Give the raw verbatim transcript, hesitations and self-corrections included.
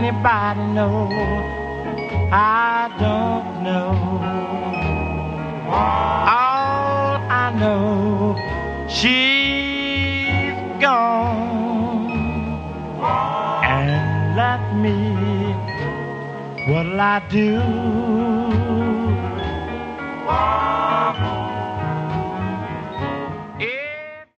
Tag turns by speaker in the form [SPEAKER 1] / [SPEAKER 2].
[SPEAKER 1] anybody know? I don't know. All I know, she's gone and left me. What'll I do?